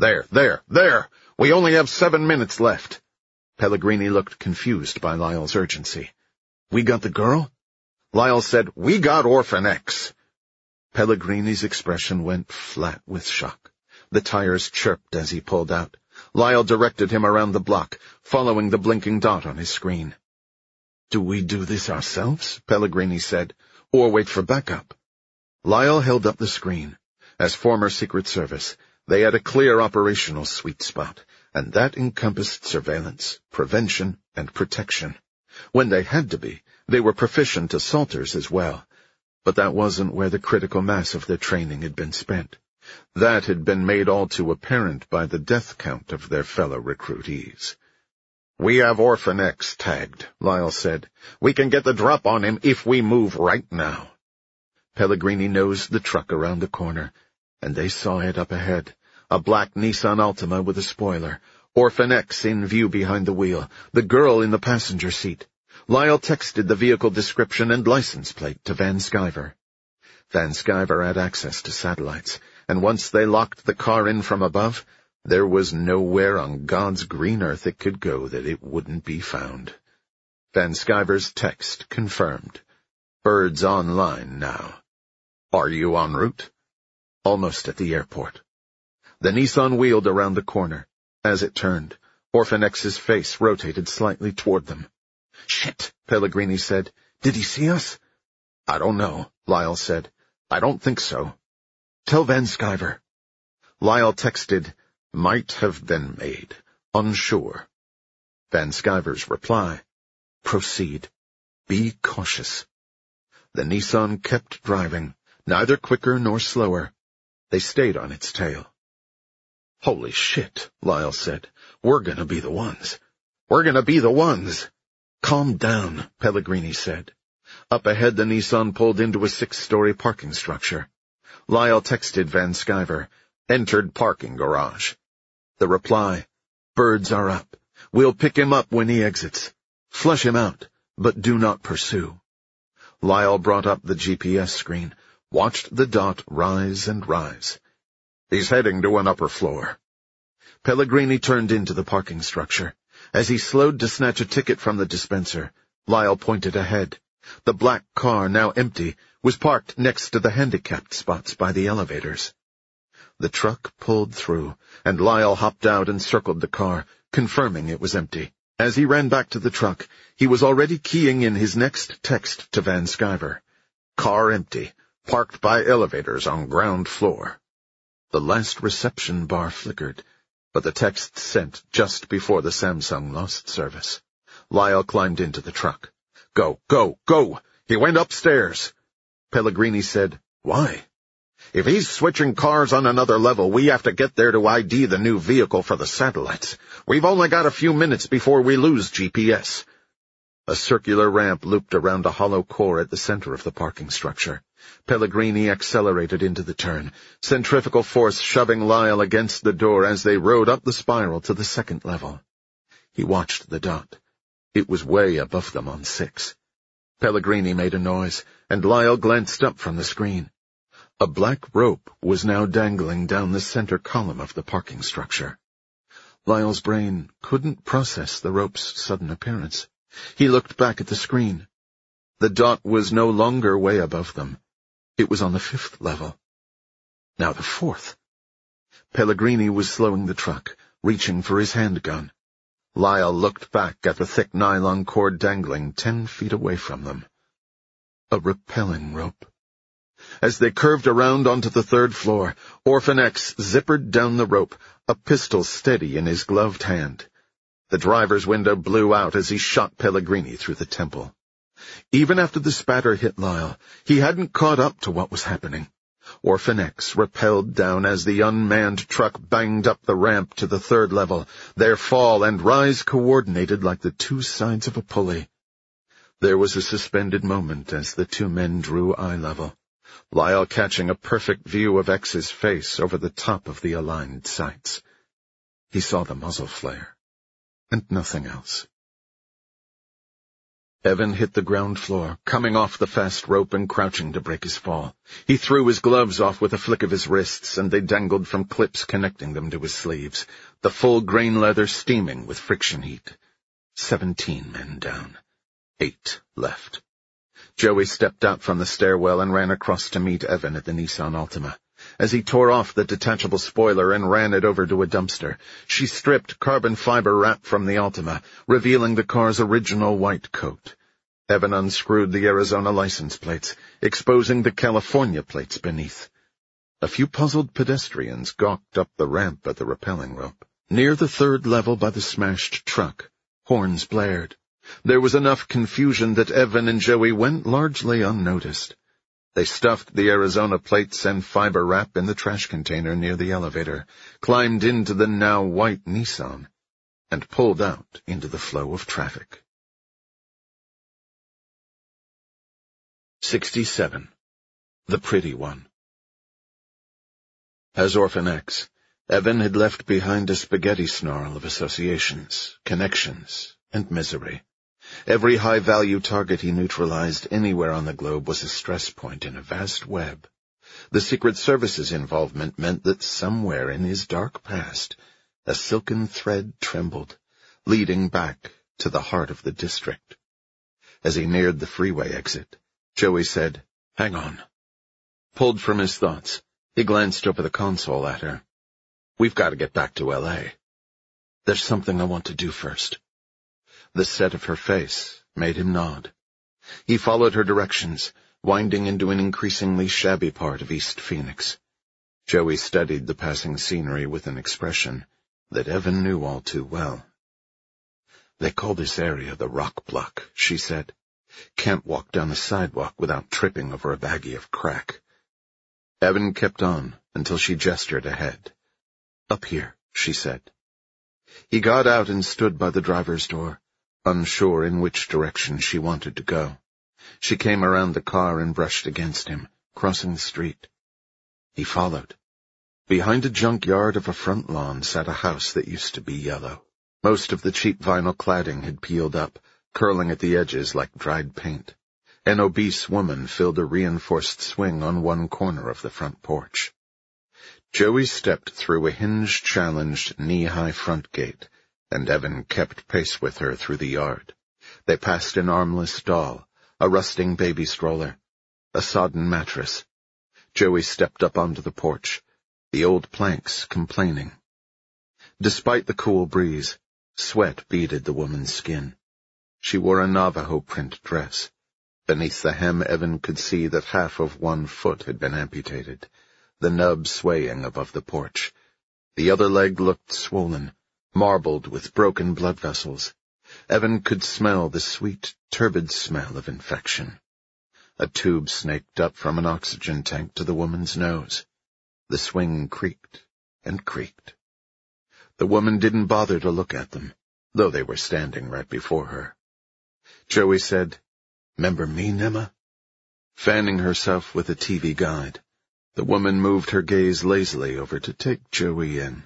There! We only have 7 minutes left." Pellegrini looked confused by Lyle's urgency. "We got the girl?" Lyle said, "We got Orphan X." Pellegrini's expression went flat with shock. The tires chirped as he pulled out. Lyle directed him around the block, following the blinking dot on his screen. "Do we do this ourselves?" Pellegrini said, "or wait for backup?" Lyle held up the screen. As former Secret Service, they had a clear operational sweet spot, and that encompassed surveillance, prevention, and protection. When they had to be, they were proficient assaulters as well. But that wasn't where the critical mass of their training had been spent. That had been made all too apparent by the death count of their fellow recruitees. "We have Orphan X tagged," Lyle said. "We can get the drop on him if we move right now." Pellegrini nosed the truck around the corner, and they saw it up ahead. A black Nissan Altima with a spoiler, Orphan X in view behind the wheel, the girl in the passenger seat. Lyle texted the vehicle description and license plate to Van Sciver. Van Sciver had access to satellites, and once they locked the car in from above, there was nowhere on God's green earth it could go that it wouldn't be found. Van Sciver's text confirmed. "Birds online now. Are you en route?" Almost at the airport. The Nissan wheeled around the corner. As it turned, Orphan X's face rotated slightly toward them. "Shit," Pellegrini said. "Did he see us?" "I don't know," Lyle said. "I don't think so." "Tell Van Sciver." Lyle texted, "Might have been made. Unsure." Van Sciver's reply, "Proceed. Be cautious." The Nissan kept driving, neither quicker nor slower. They stayed on its tail. "Holy shit," Lyle said. "We're gonna be the ones. We're gonna be the ones." "Calm down," Pellegrini said. Up ahead, the Nissan pulled into a 6-story parking structure. Lyle texted Van Sciver, "Entered parking garage." The reply, "Birds are up. We'll pick him up when he exits. Flush him out, but do not pursue." Lyle brought up the GPS screen, watched the dot rise and rise. "He's heading to an upper floor." Pellegrini turned into the parking structure. As he slowed to snatch a ticket from the dispenser, Lyle pointed ahead. The black car, now empty, was parked next to the handicapped spots by the elevators. The truck pulled through, and Lyle hopped out and circled the car, confirming it was empty. As he ran back to the truck, he was already keying in his next text to Van Sciver. "Car empty, parked by elevators on ground floor." The last reception bar flickered, but the text sent just before the Samsung lost service. Lyle climbed into the truck. Go! He went upstairs." Pellegrini said, "Why?" "If he's switching cars on another level, we have to get there to ID the new vehicle for the satellites. We've only got a few minutes before we lose GPS." A circular ramp looped around a hollow core at the center of the parking structure. Pellegrini accelerated into the turn, centrifugal force shoving Lyle against the door as they rode up the spiral to the 2nd level. He watched the dot. It was way above them on 6. Pellegrini made a noise, and Lyle glanced up from the screen. A black rope was now dangling down the center column of the parking structure. Lyle's brain couldn't process the rope's sudden appearance. He looked back at the screen. The dot was no longer way above them. It was on the 5th level. Now the 4th. Pellegrini was slowing the truck, reaching for his handgun. Lyle looked back at the thick nylon cord dangling 10 feet away from them. A rappelling rope. As they curved around onto the 3rd floor, Orphan X zippered down the rope, a pistol steady in his gloved hand. The driver's window blew out as he shot Pellegrini through the temple. Even after the spatter hit Lyle, he hadn't caught up to what was happening. Orphan X rappelled down as the unmanned truck banged up the ramp to the 3rd level, their fall and rise coordinated like the two sides of a pulley. There was a suspended moment as the two men drew eye level, Lyle catching a perfect view of X's face over the top of the aligned sights. He saw the muzzle flare, and nothing else. Evan hit the ground floor, coming off the fast rope and crouching to break his fall. He threw his gloves off with a flick of his wrists, and they dangled from clips connecting them to his sleeves, the full grain leather steaming with friction heat. 17 men down. 8 left. Joey stepped out from the stairwell and ran across to meet Evan at the Nissan Altima. As he tore off the detachable spoiler and ran it over to a dumpster, she stripped carbon fiber wrap from the Altima, revealing the car's original white coat. Evan unscrewed the Arizona license plates, exposing the California plates beneath. A few puzzled pedestrians gawked up the ramp at the rappelling rope. Near the 3rd level by the smashed truck, horns blared. There was enough confusion that Evan and Joey went largely unnoticed. They stuffed the Arizona plates and fiber wrap in the trash container near the elevator, climbed into the now white Nissan, and pulled out into the flow of traffic. 67. The Pretty One. As Orphan X, Evan had left behind a spaghetti snarl of associations, connections, and misery. Every high-value target he neutralized anywhere on the globe was a stress point in a vast web. The Secret Service's involvement meant that somewhere in his dark past, a silken thread trembled, leading back to the heart of the district. As he neared the freeway exit, Joey said, "Hang on." Pulled from his thoughts, he glanced over the console at her. "We've got to get back to L.A. There's something I want to do first." The set of her face made him nod. He followed her directions, winding into an increasingly shabby part of East Phoenix. Joey studied the passing scenery with an expression that Evan knew all too well. "They call this area the Rock Block," she said. "Can't walk down the sidewalk without tripping over a baggie of crack." Evan kept on until she gestured ahead. "Up here," she said. He got out and stood by the driver's door, unsure in which direction she wanted to go. She came around the car and brushed against him, crossing the street. He followed. Behind a junkyard of a front lawn sat a house that used to be yellow. Most of the cheap vinyl cladding had peeled up, curling at the edges like dried paint. An obese woman filled a reinforced swing on one corner of the front porch. Joey stepped through a hinge-challenged, knee-high front gate, and Evan kept pace with her through the yard. They passed an armless doll, a rusting baby stroller, a sodden mattress. Joey stepped up onto the porch, the old planks complaining. Despite the cool breeze, sweat beaded the woman's skin. She wore a Navajo print dress. Beneath the hem, Evan could see that half of one foot had been amputated, the nub swaying above the porch. The other leg looked swollen, marbled with broken blood vessels. Evan could smell the sweet, turbid smell of infection. A tube snaked up from an oxygen tank to the woman's nose. The swing creaked and creaked. The woman didn't bother to look at them, though they were standing right before her. Joey said, "'Member me, Nema?" Fanning herself with a TV guide, the woman moved her gaze lazily over to take Joey in.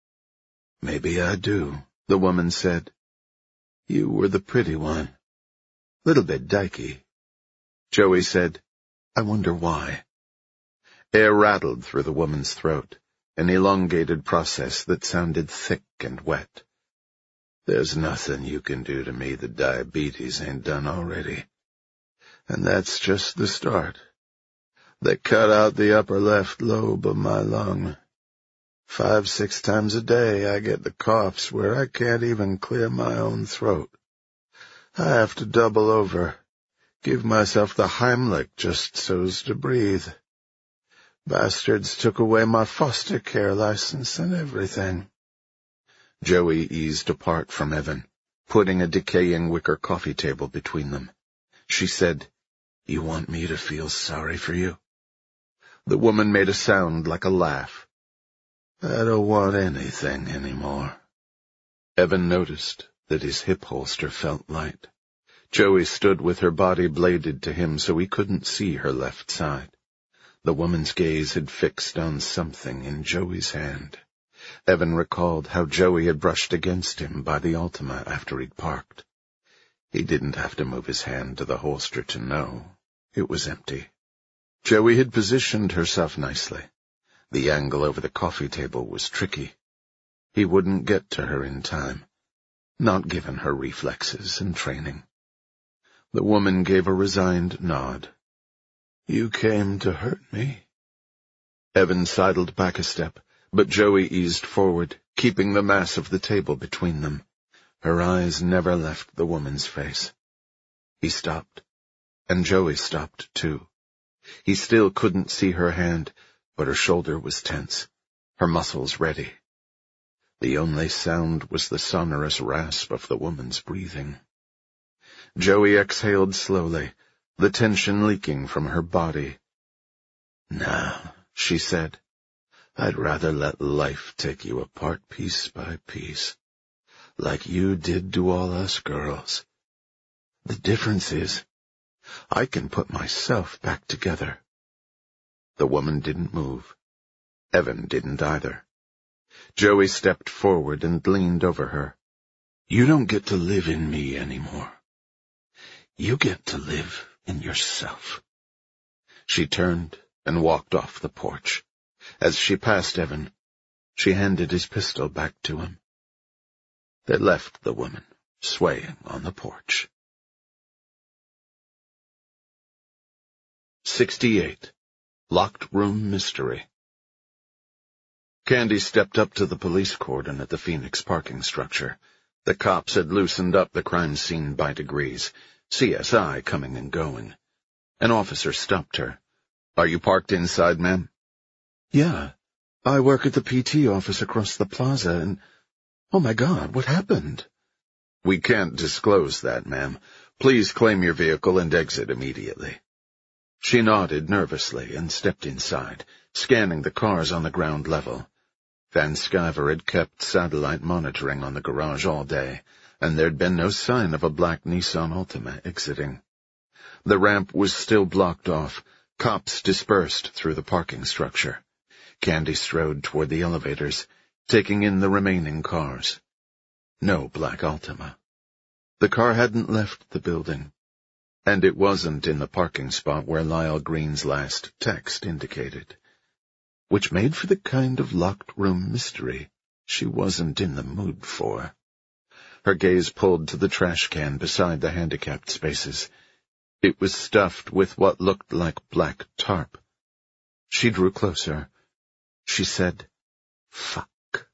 "Maybe I do," the woman said. "You were the pretty one. Little bit dykey." Joey said, "I wonder why." Air rattled through the woman's throat, an elongated process that sounded thick and wet. "There's nothing you can do to me that diabetes ain't done already. And that's just the start. They cut out the upper left lobe of my lung. 5-6 times a day I get the coughs where I can't even clear my own throat. I have to double over, give myself the Heimlich just so's to breathe. Bastards took away my foster care license and everything." Joey eased apart from Evan, putting a decaying wicker coffee table between them. She said, "You want me to feel sorry for you?" The woman made a sound like a laugh. "I don't want anything anymore." Evan noticed that his hip holster felt light. Joey stood with her body bladed to him so he couldn't see her left side. The woman's gaze had fixed on something in Joey's hand. Evan recalled how Joey had brushed against him by the Altima after he'd parked. He didn't have to move his hand to the holster to know. It was empty. Joey had positioned herself nicely. The angle over the coffee table was tricky. He wouldn't get to her in time, not given her reflexes and training. The woman gave a resigned nod. "You came to hurt me?" Evan sidled back a step, but Joey eased forward, keeping the mass of the table between them. Her eyes never left the woman's face. He stopped, and Joey stopped too. He still couldn't see her hand, but her shoulder was tense, her muscles ready. The only sound was the sonorous rasp of the woman's breathing. Joey exhaled slowly, the tension leaking from her body. "Nah," she said. "I'd rather let life take you apart piece by piece, like you did to all us girls. The difference is, I can put myself back together." The woman didn't move. Evan didn't either. Joey stepped forward and leaned over her. "You don't get to live in me anymore. You get to live in yourself." She turned and walked off the porch. As she passed Evan, she handed his pistol back to him. They left the woman swaying on the porch. 68. Locked Room Mystery. Candy stepped up to the police cordon at the Phoenix parking structure. The cops had loosened up the crime scene by degrees, CSI coming and going. An officer stopped her. "Are you parked inside, ma'am?" "Yeah. I work at the PT office across the plaza and... Oh my God, what happened?" "We can't disclose that, ma'am. Please claim your vehicle and exit immediately." She nodded nervously and stepped inside, scanning the cars on the ground level. Van Sciver had kept satellite monitoring on the garage all day, and there'd been no sign of a black Nissan Altima exiting. The ramp was still blocked off. Cops dispersed through the parking structure. Candy strode toward the elevators, taking in the remaining cars. No black Altima. The car hadn't left the building, and it wasn't in the parking spot where Lyle Green's last text indicated, which made for the kind of locked room mystery she wasn't in the mood for. Her gaze pulled to the trash can beside the handicapped spaces. It was stuffed with what looked like black tarp. She drew closer. She said, "Fuck."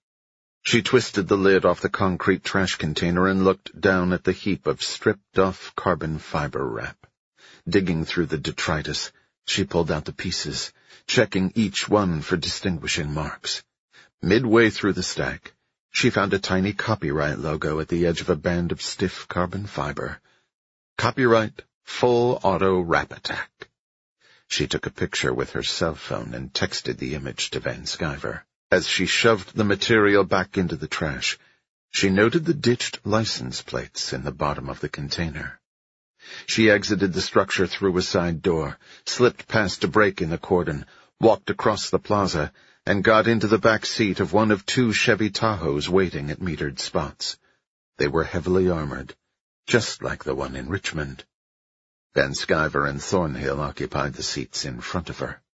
She twisted the lid off the concrete trash container and looked down at the heap of stripped-off carbon fiber wrap. Digging through the detritus, she pulled out the pieces, checking each one for distinguishing marks. Midway through the stack, she found a tiny copyright logo at the edge of a band of stiff carbon fiber. Copyright Full Auto Wrap Attack. She took a picture with her cell phone and texted the image to Van Sciver. As she shoved the material back into the trash, she noted the ditched license plates in the bottom of the container. She exited the structure through a side door, slipped past a break in the cordon, walked across the plaza, and got into the back seat of one of 2 Chevy Tahoes waiting at metered spots. They were heavily armored, just like the one in Richmond. Van Sciver and Thornhill occupied the seats in front of her.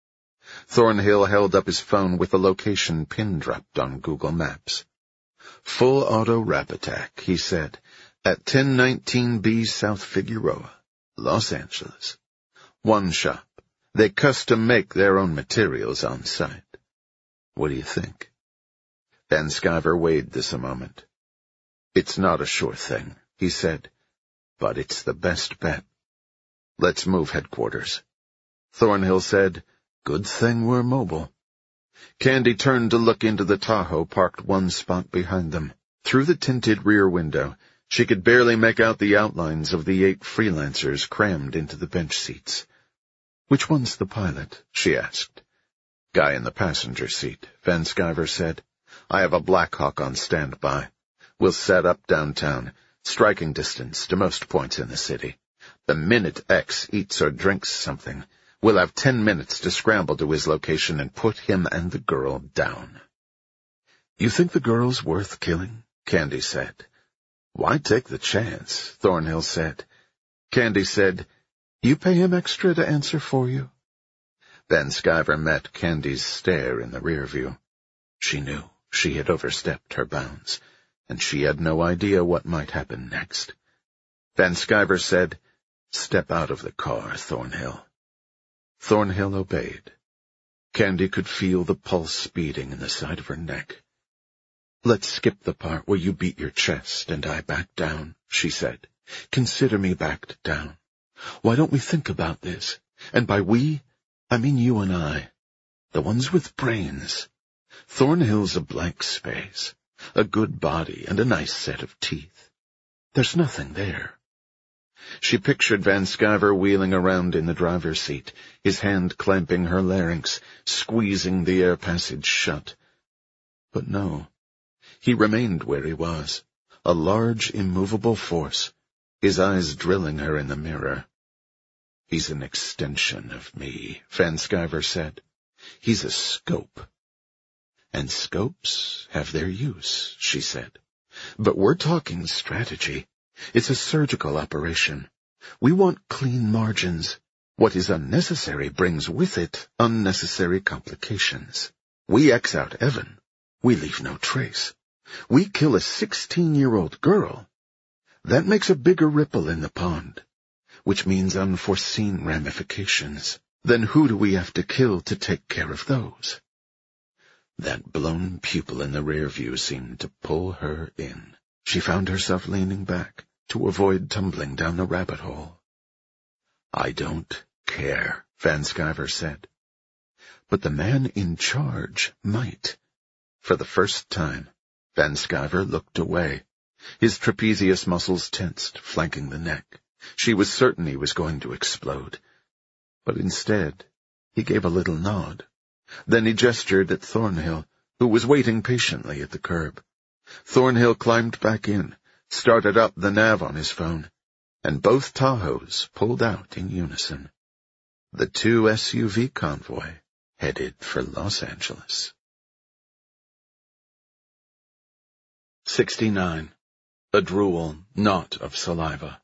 Thornhill held up his phone with the location pin-dropped on Google Maps. "Full auto rap attack," he said, "at 1019B South Figueroa, Los Angeles. One shop. They custom make their own materials on site. What do you think?" Van Sciver weighed this a moment. "It's not a sure thing," he said, "but it's the best bet. Let's move headquarters." Thornhill said, "Good thing we're mobile." Candy turned to look into the Tahoe parked one spot behind them. Through the tinted rear window, she could barely make out the outlines of the 8 freelancers crammed into the bench seats. "Which one's the pilot?" she asked. "Guy in the passenger seat," Van Sciver said. "I have a Blackhawk on standby. We'll set up downtown, striking distance to most points in the city. The minute X eats or drinks something, we'll have 10 minutes to scramble to his location and put him and the girl down." "You think the girl's worth killing?" Candy said. "Why take the chance?" Thornhill said. Candy said, "You pay him extra to answer for you?" Van Sciver met Candy's stare in the rear view. She knew she had overstepped her bounds, and she had no idea what might happen next. Van Sciver said, "Step out of the car, Thornhill." Thornhill obeyed. Candy could feel the pulse beating in the side of her neck. "Let's skip the part where you beat your chest and I back down," she said. "Consider me backed down. Why don't we think about this? And by we, I mean you and I, the ones with brains. Thornhill's a blank space, a good body and a nice set of teeth. There's nothing there." She pictured Van Sciver wheeling around in the driver's seat, his hand clamping her larynx, squeezing the air passage shut. But no, he remained where he was, a large, immovable force, his eyes drilling her in the mirror. "He's an extension of me," Van Sciver said. "He's a scope." "And scopes have their use," she said. "But we're talking strategy. It's a surgical operation. We want clean margins. What is unnecessary brings with it unnecessary complications. We X out Evan. We leave no trace. We kill a 16-year-old girl. That makes a bigger ripple in the pond, which means unforeseen ramifications. Then who do we have to kill to take care of those?" That blown pupil in the rear view seemed to pull her in. She found herself leaning back to avoid tumbling down the rabbit hole. "I don't care," Van Sciver said. But the man in charge might. For the first time, Van Sciver looked away. His trapezius muscles tensed, flanking the neck. She was certain he was going to explode. But instead, he gave a little nod. Then he gestured at Thornhill, who was waiting patiently at the curb. Thornhill climbed back in, started up the nav on his phone, and both Tahoes pulled out in unison. The 2 SUV convoy headed for Los Angeles. 69. A drool, not of saliva.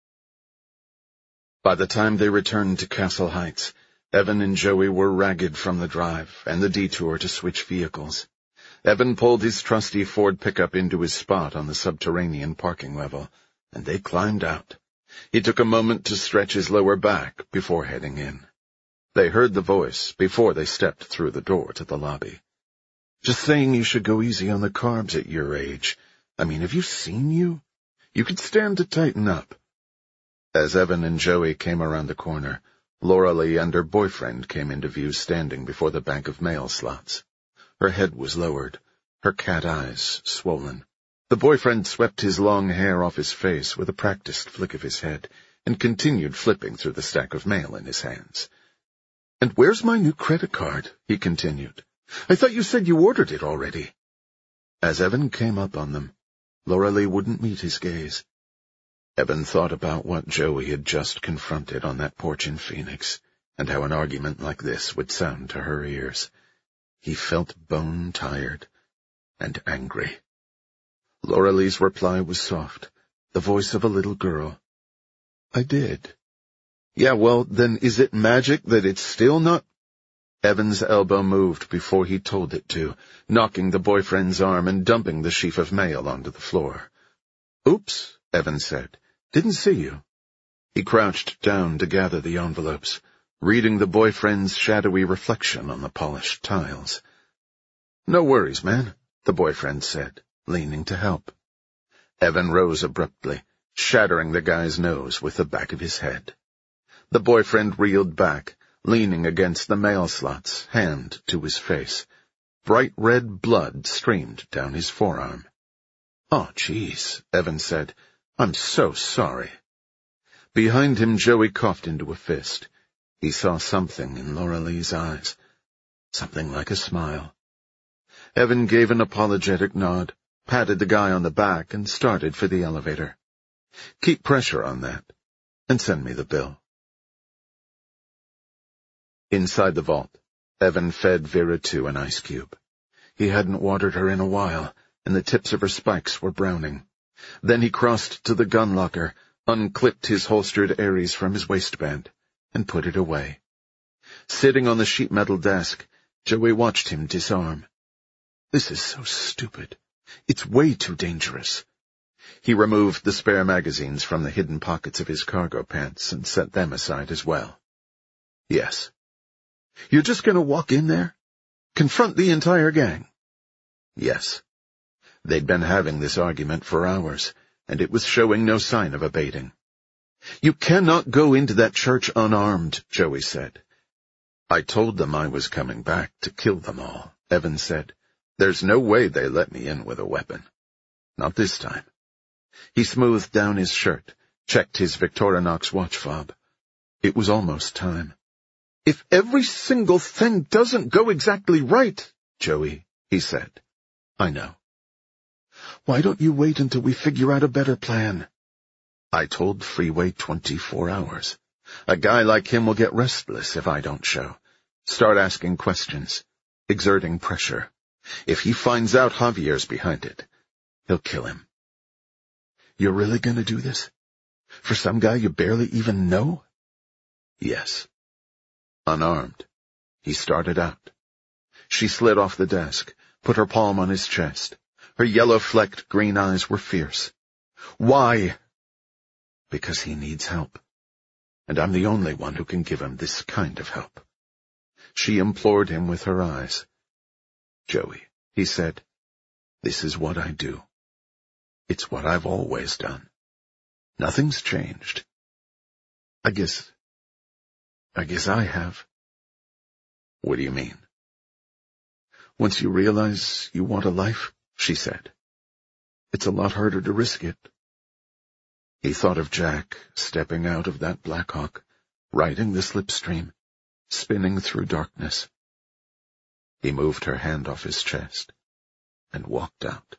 By the time they returned to Castle Heights, Evan and Joey were ragged from the drive and the detour to switch vehicles. Evan pulled his trusty Ford pickup into his spot on the subterranean parking level, and they climbed out. He took a moment to stretch his lower back before heading in. They heard the voice before they stepped through the door to the lobby. "Just saying you should go easy on the carbs at your age. I mean, have you seen you? You could stand to tighten up." As Evan and Joey came around the corner, Laura Lee and her boyfriend came into view standing before the bank of mail slots. Her head was lowered, her cat eyes swollen. The boyfriend swept his long hair off his face with a practiced flick of his head and continued flipping through the stack of mail in his hands. "And where's my new credit card?" he continued. "I thought you said you ordered it already." As Evan came up on them, Laura Lee wouldn't meet his gaze. Evan thought about what Joey had just confronted on that porch in Phoenix, and how an argument like this would sound to her ears. He felt bone-tired and angry. Laura Lee's reply was soft, the voice of a little girl. "I did." "Yeah, well, then is it magic that it's still not—" Evan's elbow moved before he told it to, knocking the boyfriend's arm and dumping the sheaf of mail onto the floor. "Oops," Evan said. "Didn't see you." He crouched down to gather the envelopes, reading the boyfriend's shadowy reflection on the polished tiles. "No worries, man," the boyfriend said, leaning to help. Evan rose abruptly, shattering the guy's nose with the back of his head. The boyfriend reeled back, leaning against the mail slots, hand to his face. Bright red blood streamed down his forearm. "Oh, jeez," Evan said. "I'm so sorry." Behind him, Joey coughed into a fist. He saw something in Laura Lee's eyes, something like a smile. Evan gave an apologetic nod, patted the guy on the back, and started for the elevator. "Keep pressure on that, and send me the bill." Inside the vault, Evan fed Vera 2 an ice cube. He hadn't watered her in a while, and the tips of her spikes were browning. Then he crossed to the gun locker, unclipped his holstered Ares from his waistband, and put it away. Sitting on the sheet metal desk, Joey watched him disarm. This is so stupid. It's way too dangerous. He removed the spare magazines from the hidden pockets of his cargo pants and set them aside as well. "Yes." "You're just going to walk in there? Confront the entire gang?" "Yes." They'd been having this argument for hours, and it was showing no sign of abating. "You cannot go into that church unarmed," Joey said. "I told them I was coming back to kill them all," Evan said. "There's no way they let me in with a weapon. Not this time." He smoothed down his shirt, checked his Victorinox watch fob. It was almost time. "If every single thing doesn't go exactly right, Joey," he said. "I know." "Why don't you wait until we figure out a better plan?" "I told Freeway 24 hours. A guy like him will get restless if I don't show. Start asking questions, exerting pressure. If he finds out Javier's behind it, he'll kill him." "You're really going to do this? For some guy you barely even know?" "Yes." Unarmed, he started out. She slid off the desk, put her palm on his chest. Her yellow-flecked green eyes were fierce. "Why?" "Because he needs help. And I'm the only one who can give him this kind of help." She implored him with her eyes. "Joey," he said, "this is what I do. It's what I've always done. Nothing's changed. I guess I have." "What do you mean?" "Once you realize you want a life," she said, "it's a lot harder to risk it." He thought of Jack stepping out of that Blackhawk, riding the slipstream, spinning through darkness. He moved her hand off his chest and walked out.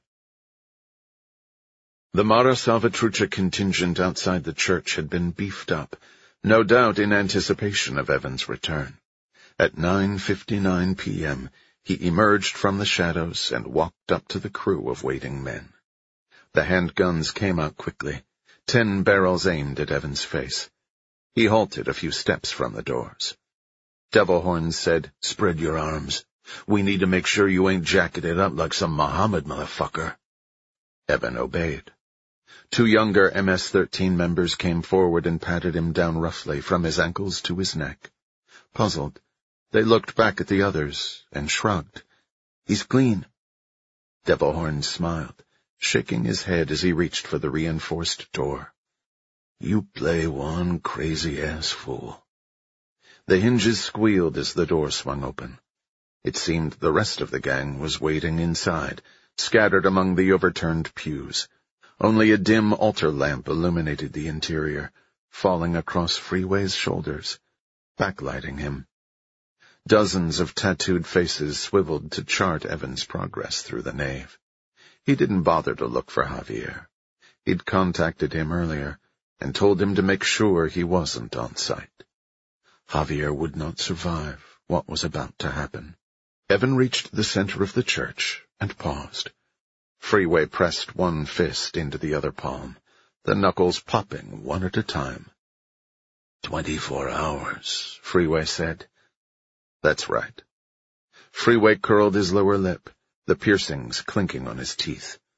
The Mara Salvatrucha contingent outside the church had been beefed up, no doubt in anticipation of Evan's return. At 9:59 p.m., he emerged from the shadows and walked up to the crew of waiting men. The handguns came out quickly, 10 barrels aimed at Evan's face. He halted a few steps from the doors. Devilhorn said, "Spread your arms. We need to make sure you ain't jacketed up like some Mohammed motherfucker." Evan obeyed. 2 younger MS-13 members came forward and patted him down roughly from his ankles to his neck. Puzzled, they looked back at the others and shrugged. "He's clean." Devilhorn smiled, shaking his head as he reached for the reinforced door. "You play one crazy-ass fool." The hinges squealed as the door swung open. It seemed the rest of the gang was waiting inside, scattered among the overturned pews. Only a dim altar lamp illuminated the interior, falling across Freeway's shoulders, backlighting him. Dozens of tattooed faces swiveled to chart Evan's progress through the nave. He didn't bother to look for Javier. He'd contacted him earlier and told him to make sure he wasn't on site. Javier would not survive what was about to happen. Evan reached the center of the church and paused. Freeway pressed one fist into the other palm, the knuckles popping one at a time. 24 hours, Freeway said. That's right. Freeway curled his lower lip, the piercings clinking on his teeth.